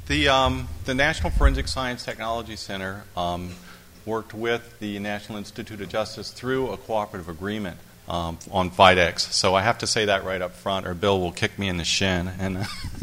The National Forensic Science Technology Center worked with the National Institute of Justice through a cooperative agreement on FIDEX. So I have to say that right up front, or Bill will kick me in the shin. And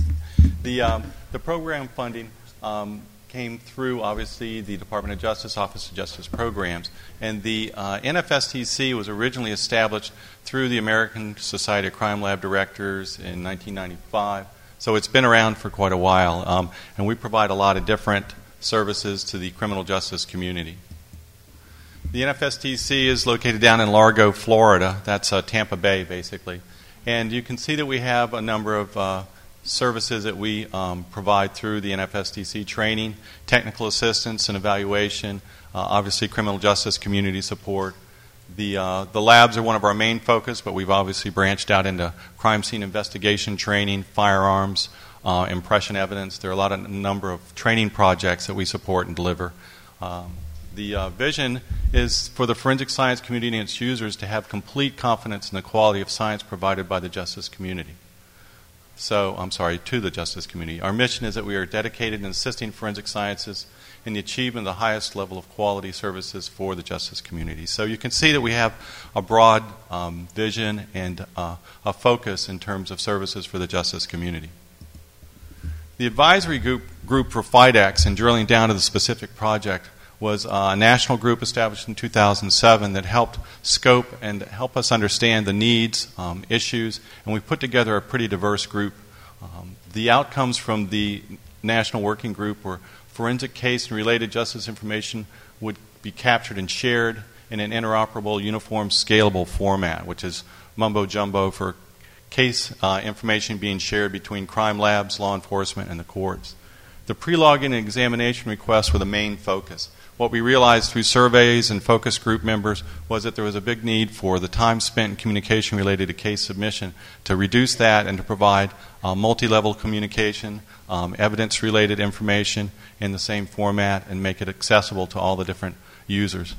the program funding came through, obviously, the Department of Justice, Office of Justice Programs. And the NFSTC was originally established through the American Society of Crime Lab Directors in 1995. So it's been around for quite a while. And we provide a lot of different services to the criminal justice community. The NFSTC is located down in Largo, Florida. That's Tampa Bay, basically. And you can see that we have a number of services that we provide through the NFSTC: training, technical assistance and evaluation, obviously criminal justice community support. The labs are one of our main focus, but we've obviously branched out into crime scene investigation training, firearms, impression evidence. There are a number of training projects that we support and deliver. The vision is for the forensic science community and its users to have complete confidence in the quality of science provided by the justice community. To the justice community. Our mission is that we are dedicated in assisting forensic sciences in the achievement of the highest level of quality services for the justice community. So you can see that we have a broad vision and a focus in terms of services for the justice community. The advisory group for FIDEX, and drilling down to the specific project, was a national group established in 2007 that helped scope and help us understand the needs, issues, and we put together a pretty diverse group. The outcomes from the national working group were forensic case and related justice information would be captured and shared in an interoperable, uniform, scalable format, which is mumbo-jumbo for case information being shared between crime labs, law enforcement, and the courts. The pre-login and examination requests were the main focus. What we realized through surveys and focus group members was that there was a big need for the time spent in communication related to case submission to reduce that and to provide multi-level communication, evidence-related information in the same format, and make it accessible to all the different users.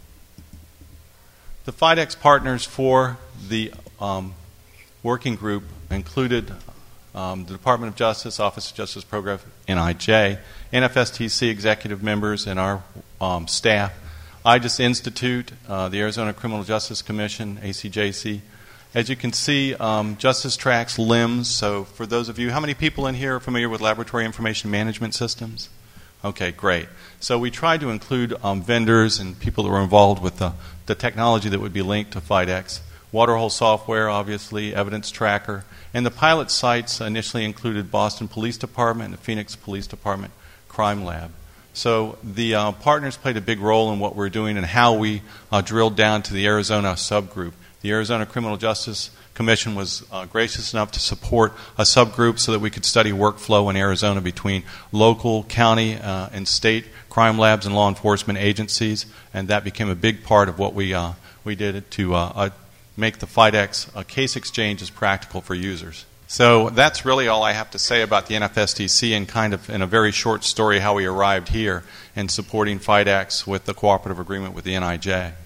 The FIDEX partners for the working group included the Department of Justice, Office of Justice Program, NIJ, NFSTC executive members, and our staff, IJUST Institute, the Arizona Criminal Justice Commission, ACJC. As you can see, Justice tracks LIMS. So for those of you, how many people in here are familiar with laboratory information management systems? Okay, great. So we tried to include vendors and people that were involved with the technology that would be linked to FIDEX. Waterhole software, obviously, evidence tracker, and the pilot sites initially included Boston Police Department and the Phoenix Police Department Crime Lab. So the partners played a big role in what we're doing and how we drilled down to the Arizona subgroup. The Arizona Criminal Justice Commission was gracious enough to support a subgroup so that we could study workflow in Arizona between local, county, and state crime labs and law enforcement agencies, and that became a big part of what we did to make the FIDEX case exchanges practical for users. So that's really all I have to say about the NFSTC and kind of in a very short story how we arrived here in supporting FIDEX with the cooperative agreement with the NIJ.